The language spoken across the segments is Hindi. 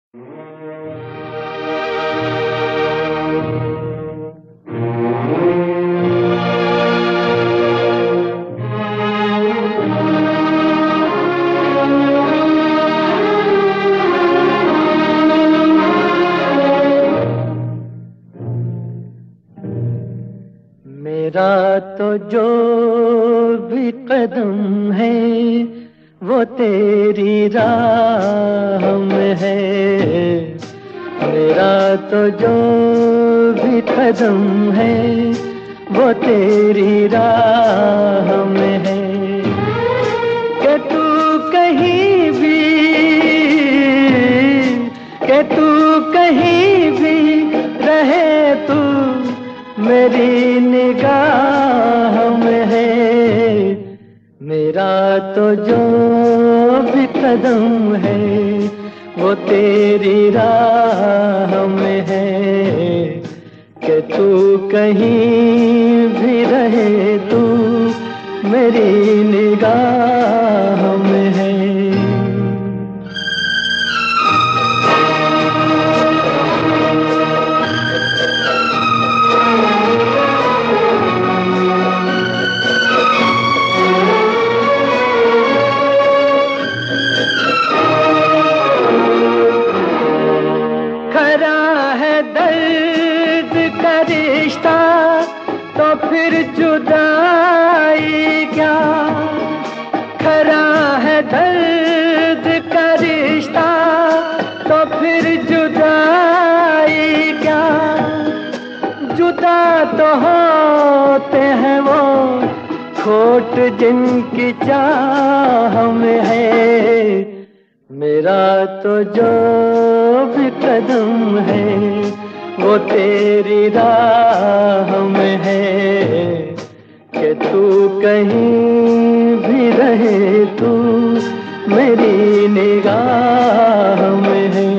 मेरा तो जो भी कदम है वो तेरी राह में है। मेरा तो जो भी कदम है वो तेरी राह में है। कि तू कहीं भी, कि तू कहीं भी रहे, तू मेरी निगाह में है। मेरा तो जो भी कदम है वो तेरी राह में है। कि तू कहीं भी रहे, तू मेरी निगाह में है। खरा है दर्द का रिश्ता तो फिर जुदाई क्या। खरा है दर्द का रिश्ता तो फिर जुदाई क्या। जुदा तो होते हैं वो खोट जिनकी चाह में है। मेरा तो जो भी कदम है वो तेरी राह में है। कि तू कहीं भी रहे, तू मेरी निगाह में है।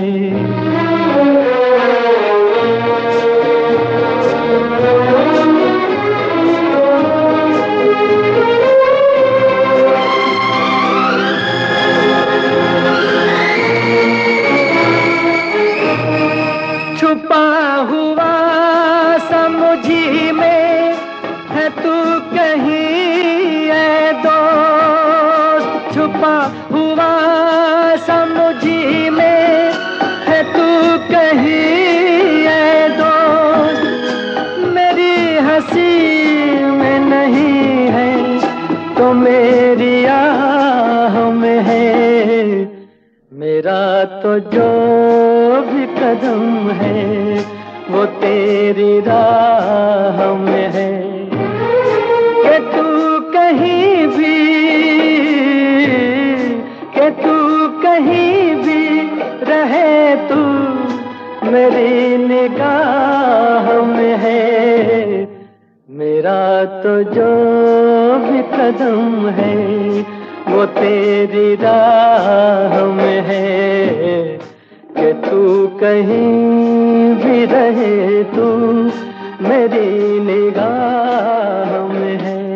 छुपा हुआ समुझी में है तू कहीं ऐ दोस्त। छुपा हुआ समुझी में है तू कहीं ऐ दोस्त। मेरी हंसी में नहीं है तो मेरी आह में है। मेरा तो जो भी कदम है वो तेरी राह में है। कि तू कहीं भी, कि तू कहीं भी रहे, तू मेरी निगाह में है। मेरा तो जो भी कदम है वो तेरी राह में है। कि तू कहीं भी रहे, तू मेरी निगाह में है।